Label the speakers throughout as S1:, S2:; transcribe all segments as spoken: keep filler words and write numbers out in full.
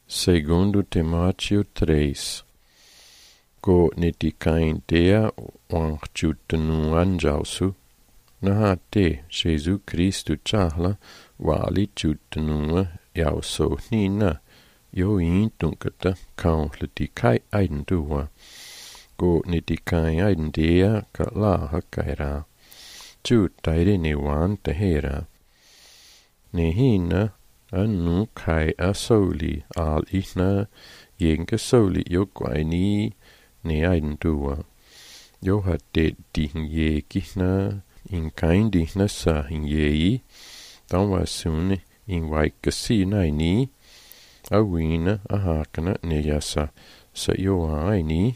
S1: Segundo Timóteo três. Ko nitikain dea wangchutanu anjausu, nahate Jesus Cristo chahla wali chutanua yauso nina, yo in dunkata kauntletikai aidendua. Ko nitikai aidendea ka la hakaira. Chut taide ne wan tahera. Ne hina anu kai asoli al ihna yenke soli yo kwaini ne aidendua. Yo hatte dihin ye kihna in kain dihna sa hin ye dan was sunne in waike si naini awina ahakana ne yasa sa yo aini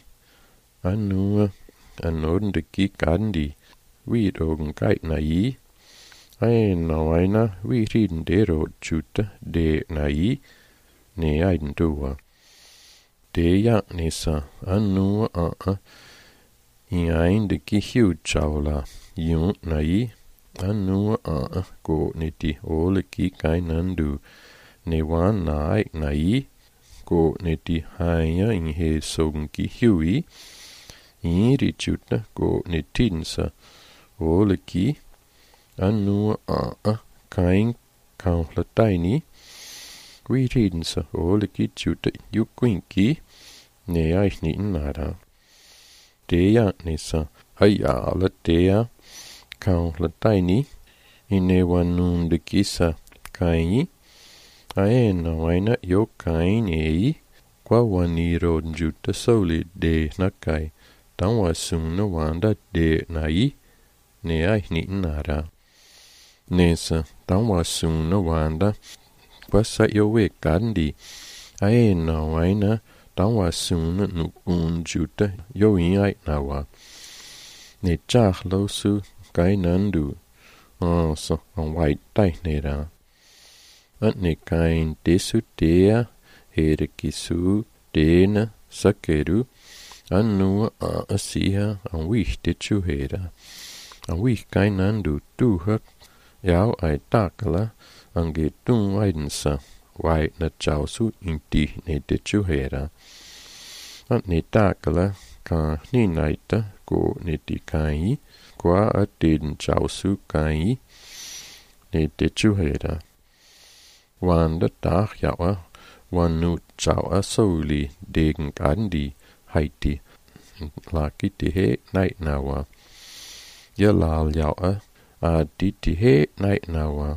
S1: anu anorden de gigandi vi dogen kai nai ai naina vi riden de ro chuta de nai ne aidendua. Det ja nissa anu a a in ein de gihu chaula yun nai anu a a go niti ole ki kainandu ne wan nai nai go niti haya in he sogen gihui in ri chuta go nitinsa ole ki anu a a kain kauntlataini vi ridensa ole ki chuta yukwinki ne aich ni nara. Dea nisa haya ala dea kauntlataini ine wanun de kisa kaini aena waina yo kain ei kwa wani rodjuta soli de nakai dan wasung na wanda de nai ne aich ni nara. Nesa dan wasung na wanda kwasa yo we kandi aena waina dan wasung na nukun juta yo in ai nawa. Ne chach lo su kai nandu oh so on white tai nera. At ne kain desu dea here kisu dena sakeru anu a asiha an wich de chuhera. An wich kai nandu tu hak yao ai takala ange tung waidensa wai na chao su inti ne de chuhera. At ne takala ka ni naita ko ne di kai kwa at den chao su kai ne de chuhera. Wanda dag yawa wanu chao a soli degen kandi haiti laki ti he nai nawa. Ya lal yawa a di ti he nai nawa.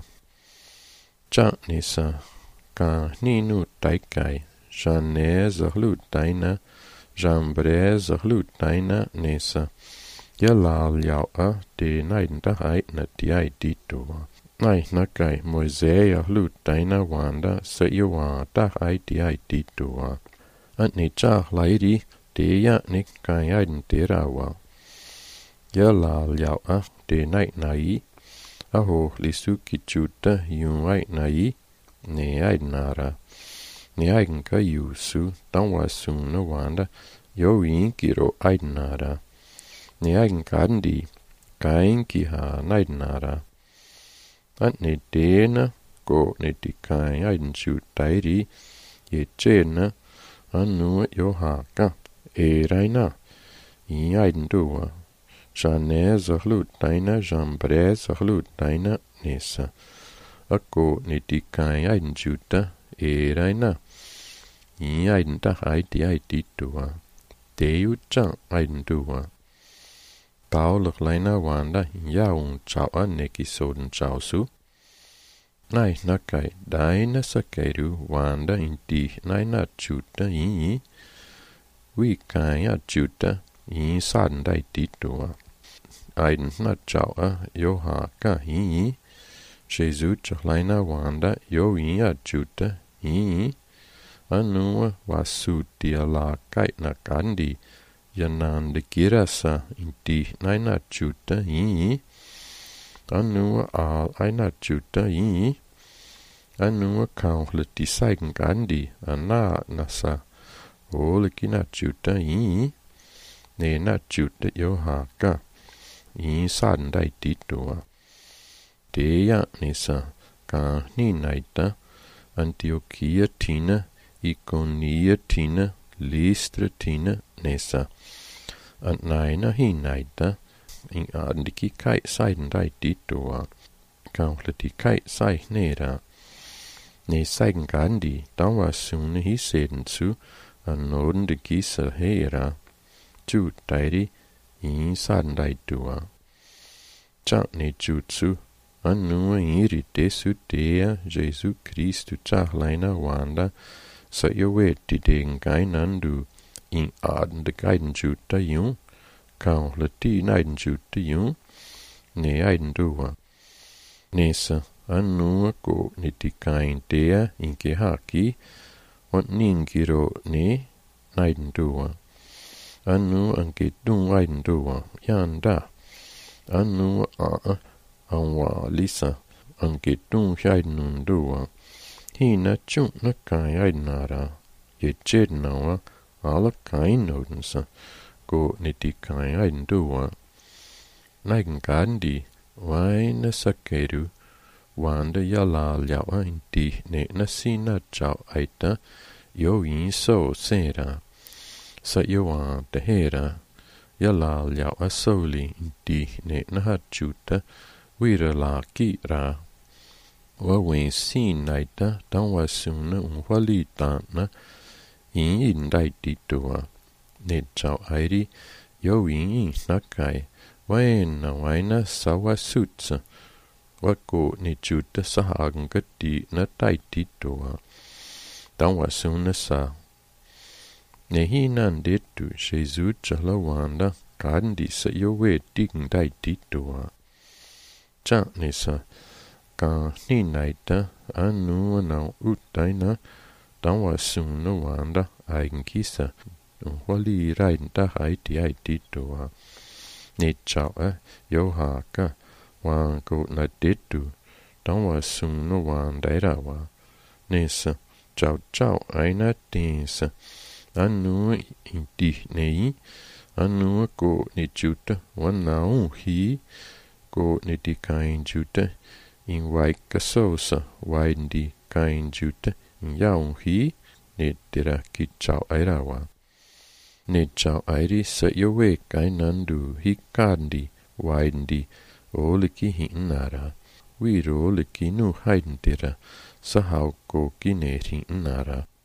S1: Cha nisa ka ninu taikai jane zahlut taina jambre zahlut taina nisa. Ya lal yawa de naidenta hai na ti ai dituwa. Nai nakai moise zahlut taina wanda sa yawa ta ai ti ai dituwa. At ni cha lairi de ya ni kai aiden terawa. Ya lal yawa de nai nai aho lisuki chuta yun ai nai ne aidnara. Ne aigen ka yusu dan wasung na wanda yo in kiro aidnara. Ne aigen kandi kain ki ha naidnara. At ne dena go ne di kain aiden chutairi ye chena anu yo haka e raina in aiden duwa. Jane zahlut taina jambre zahlut taina nesa. Ako ne di kain aiden chuta e raina in aiden ta hai ti ai dituwa. Deyu cha aiden duwa. Pauluk laina wanda yaung chao a neki soden chao su. Nai nakai daina sakeru wanda inti naina chuta in wi kain a chuta in san dai dituwa. Aiden na chao a yo haka in Jesus laina wanda yo in a chuta in anu wasu dia la kai na kandi yanan de kirasa inti naina chuta in anu al aina chuta in anu kauntleti saigen kandi ana nasa ole kina chuta in ne na chuta yo haka in san dai dituwa. Dea nisa ka ni naita Antiochia tina ikonia tina listra tina nessa. An naina hi naita in adiki kai saiden dai ditua. Kauntleti kai sai nera. Ne saigen gandi, dawa sune hi seden zu an noden de gisel hera. Tu dairi in saden dai dua. Chak ne jutsu. Annua iri desu dea Jesu Christu charlaina wanda sa yo weti den gainandu in aden de gaiden juta jung kan leti naiden juta jung ne aiden dua nesa annua ko niti kain dea in gehaki und ningiro ne naiden dua annu anke dun aiden dua yanda annu a anwa lisa anke dun shaidnun dua hina chung na kai aidnara ye jednawa ala kai nodensa go niti kai aidndua naigen gandi waina sakeru wanda yala lyawa inti ne nasina chao aita yo in so sera sa yo a tehera yala lyawa soli inti ne nahachuta Wira la kira wa wen sin naita dan wa suna un wali tana in in dai titua ne chao airi yo in nakai wen na waina sawa sutsa wa ko ne juta sahagen gati na dai titua dan wa suna sa ne hinan detu Jesu chala wanda kandi sa yo we ting dai titua cha nisa ka ni naita anu na utaina danwa sunu wanda aigen kisa wali rainta haiti haiti toa ni chao yo haka wan ko na detu danwa sunu wanda irawa nisa chao chao aina tinsa anu inti nei anu ko ni chuta wanau hi ko niti kain juta in waika sosa waindi kain juta in yaun hi ne tira ki chao airawa ne chao airi sa yo we kainandu hi kandi waindi oliki hinnara wiro oliki nu haidntira sa hau ko ki ne hinnara